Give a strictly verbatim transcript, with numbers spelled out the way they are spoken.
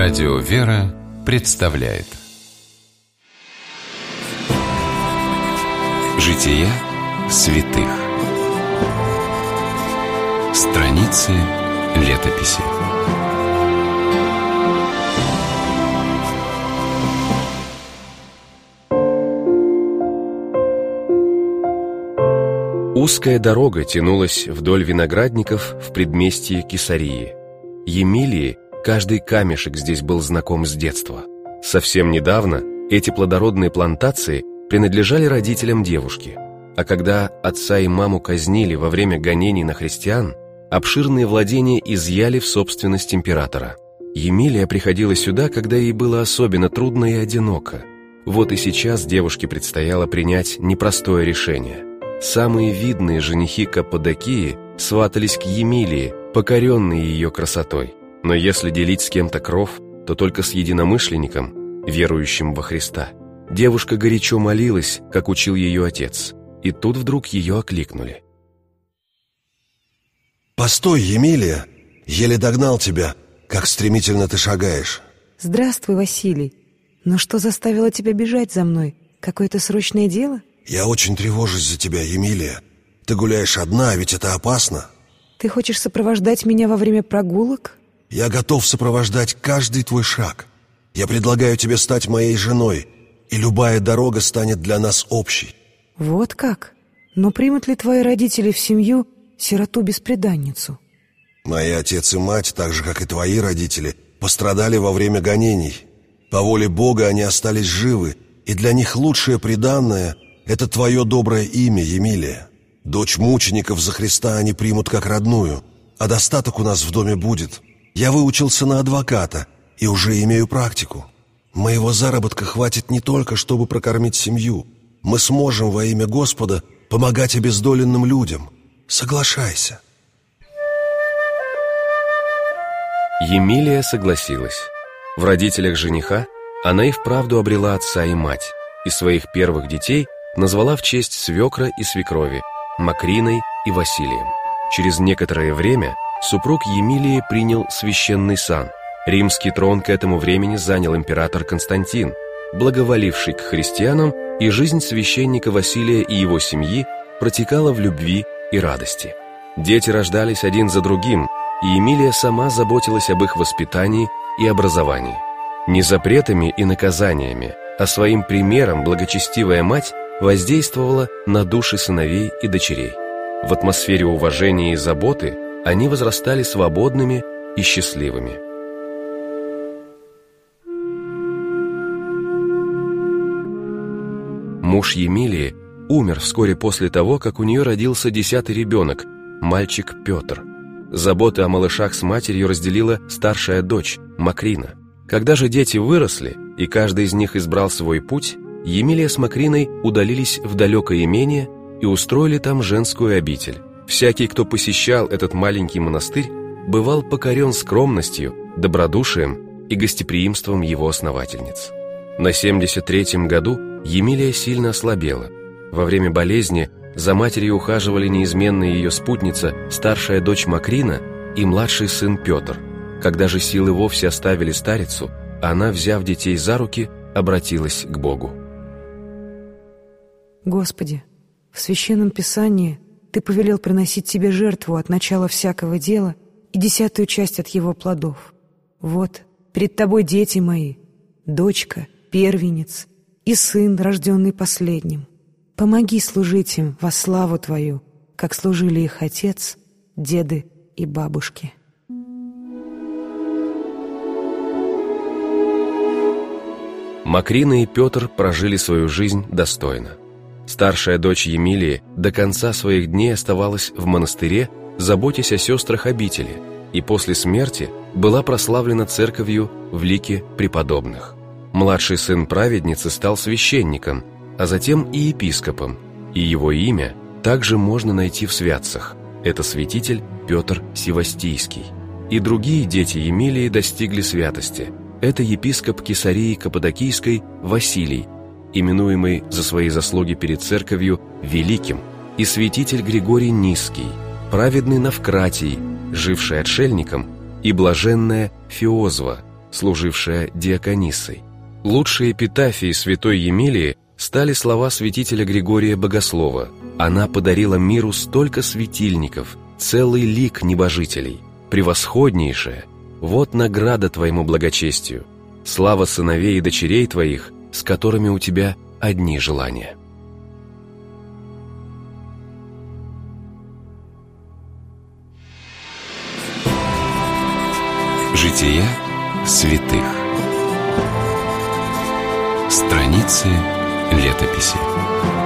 Радио «Вера» представляет Жития святых. Страницы летописи. Узкая дорога тянулась вдоль виноградников в предместье Кесарии. Емилии каждый камешек здесь был знаком с детства. Совсем недавно эти плодородные плантации принадлежали родителям девушки, а когда отца и маму казнили во время гонений на христиан, обширные владения изъяли в собственность императора. Емилия приходила сюда, когда ей было особенно трудно и одиноко. Вот и сейчас девушке предстояло принять непростое решение. Самые видные женихи Каппадокии сватались к Емилии, покоренные ее красотой. Но если делить с кем-то кров, то только с единомышленником, верующим во Христа. Девушка горячо молилась, как учил ее отец, и тут вдруг ее окликнули. «Постой, Емилия! Еле догнал тебя, как стремительно ты шагаешь!» «Здравствуй, Василий! Но что заставило тебя бежать за мной? Какое-то срочное дело?» «Я очень тревожусь за тебя, Емилия. Ты гуляешь одна, ведь это опасно». «Ты хочешь сопровождать меня во время прогулок?» «Я готов сопровождать каждый твой шаг. Я предлагаю тебе стать моей женой, и любая дорога станет для нас общей». «Вот как? Но примут ли твои родители в семью сироту-бесприданницу?» «Мои отец и мать, так же, как и твои родители, пострадали во время гонений. По воле Бога они остались живы, и для них лучшее приданное — это твое доброе имя, Емилия. Дочь мучеников за Христа они примут как родную, а достаток у нас в доме будет. Я выучился на адвоката и уже имею практику. Моего заработка хватит не только, чтобы прокормить семью. Мы сможем во имя Господа помогать обездоленным людям. Соглашайся». Емилия согласилась. В родителях жениха она и вправду обрела отца и мать, и своих первых детей назвала в честь свекра и свекрови Макриной и Василием. Через некоторое время супруг Емилии принял священный сан. Римский трон к этому времени занял император Константин, благоволивший к христианам, и жизнь священника Василия и его семьи протекала в любви и радости. Дети рождались один за другим, и Емилия сама заботилась об их воспитании и образовании. Не запретами и наказаниями, а своим примером благочестивая мать воздействовала на души сыновей и дочерей. В атмосфере уважения и заботы они возрастали свободными и счастливыми. Муж Емилии умер вскоре после того, как у нее родился десятый ребенок, мальчик Петр. Заботы о малышах с матерью разделила старшая дочь, Макрина. Когда же дети выросли, и каждый из них избрал свой путь, Емилия с Макриной удалились в далекое имение и устроили там женскую обитель. Всякий, кто посещал этот маленький монастырь, бывал покорен скромностью, добродушием и гостеприимством его основательниц. На семьдесят третьем году Емилия сильно ослабела. Во время болезни за матерью ухаживали неизменная ее спутница, старшая дочь Макрина и младший сын Петр. Когда же силы вовсе оставили старицу, она, взяв детей за руки, обратилась к Богу. «Господи, в Священном Писании Ты повелел приносить Тебе жертву от начала всякого дела и десятую часть от его плодов. Вот, перед Тобой дети мои, дочка, первенец и сын, рожденный последним. Помоги служить им во славу Твою, как служили их отец, деды и бабушки». Макрина и Петр прожили свою жизнь достойно. Старшая дочь Емилии до конца своих дней оставалась в монастыре, заботясь о сестрах обители, и после смерти была прославлена церковью в лике преподобных. Младший сын праведницы стал священником, а затем и епископом, и его имя также можно найти в святцах. Это святитель Петр Севастийский. И другие дети Емилии достигли святости. Это епископ Кесарии Каппадокийской Василий, именуемый за свои заслуги перед церковью Великим, и святитель Григорий Низкий, праведный Навкратий, живший отшельником, и блаженная Феозва, служившая диакониссой. Лучшей эпитафией святой Емилии стали слова святителя Григория Богослова. Она подарила миру столько светильников, целый лик небожителей. Превосходнейшая, вот награда твоему благочестию, слава сыновей и дочерей твоих, с которыми у тебя одни желания. Жития святых. Страницы летописи.